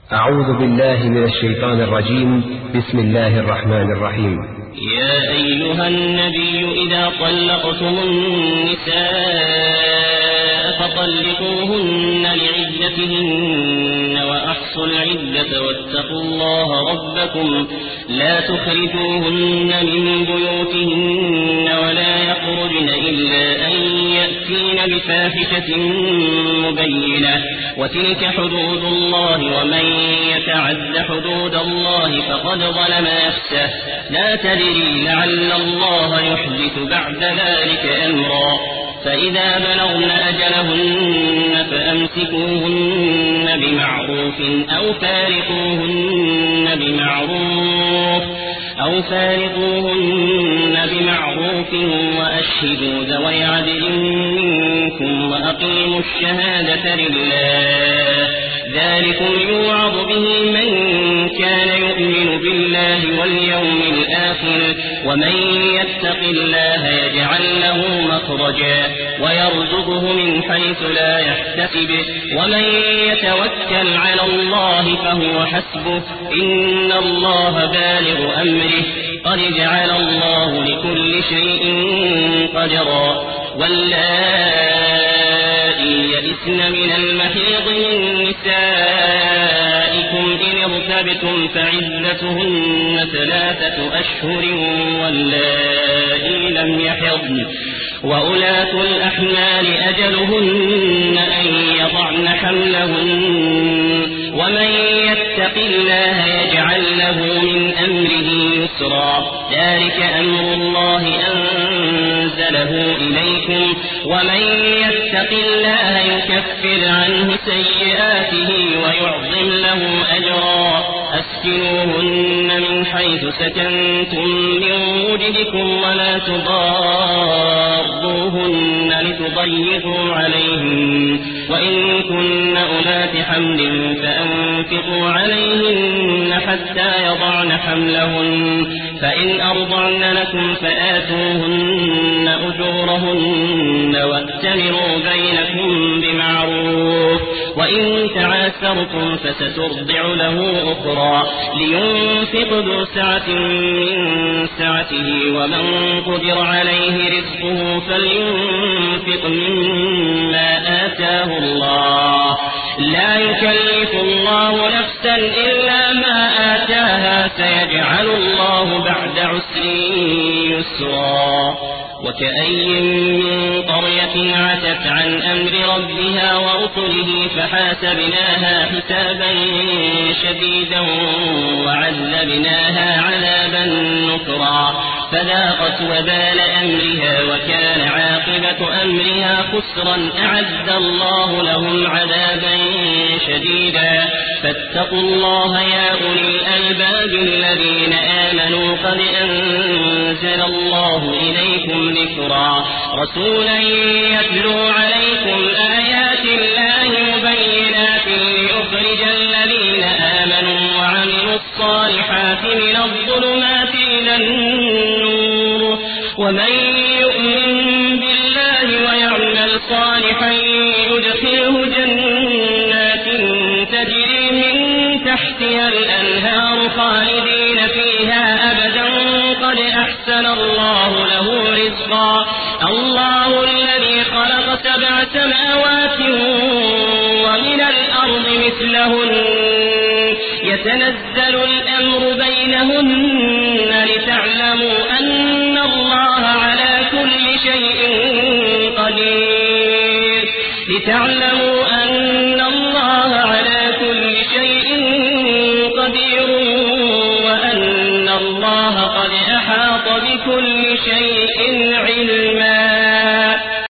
أعوذ بالله من الشيطان الرجيم. بسم الله الرحمن الرحيم. يا أيها النبي إذا طلقتم النساء فطلقوهن لعدتهن وأحصوا العدة واتقوا الله ربكم لا تخرجوهن من بيوتهن ولا يخرجن إلا أن يأتين بفاحشة مبينة وتلك حدود الله ومن يتعد حدود الله فقد ظلم نفسه لا تدري لعل الله يحدث بعد ذلك أمرا فإذا بلغن أجلهن فأمسكوهن بمعروف أو فارقوهن بمعروف وأشهدوا ذوي عدل منكم وأقيموا الشهادة لله ذلكم يوعظ به من كان يؤمن بالله واليوم الآخر ومن يتق الله يجعل له مخرجا ويرزقه من حيث لا يحتسب ومن يتوكل على الله فهو حسبه إن الله بالغ أمره قد جعل الله لكل شيء قدرا واللائي يئسن من المحيض من نسائكم إن ارتبتم فعدتهن 3 أشهر واللائي لم يحضن وأولاة الأحمال أجلهن أن يضعن حملهن ومن يتق الله يجعل له من أمره يسرا ذلك أمر الله أنزله إليكم ومن يتق الله يكفر عنه سيئاته ويعظم له أجرا أسكنوهن من حيث سكنتم من وجدكم ولا تضاروهن لتضيقوا عليهن وإن كن أولات حمل فأنفقوا عليهن حتى يضعن حملهن فإن أرضعن لكم فآتوهن أجورهن وأتمروا بينكم بمعروف وإن تعاسرتم فسترضع له أخرى لينفق ذو سعة من سعته ومن قدر عليه رزقه فلينفق مما آتاه الله لا يكلف الله نفسا إلا ما آتاها سيجعل الله بعد عسر يسرا وكأي من قرية عتت عن أمر ربها وأطره فحاسبناها حسابا شديدا وعذبناها عذابا نكرا فذاقت وبال أمرها وكان عاقبة أمرها خسرا أعد الله لهم عذابا شديدا فاتقوا الله يا أولي الألباب الذين آمنوا قد أنزل الله إليكم ذكرا رسولا يتلو عليكم آيات الله مبينات ليخرج الذين آمنوا وعملوا الصالحات من الظلمات إلى النور ومن يؤمن بالله ويعمل صالحا يدخله جنات تجري من تحتها الأنهار خالدين فيها أبدا قد أحسن الله له رزقا الله الذي خلق 7 سماوات ومن الأرض مثلهن يتنزل الأمر بينهن لتعلموا أن الله على كل شيء قدير وأن الله قد أحاط بكل شيء علما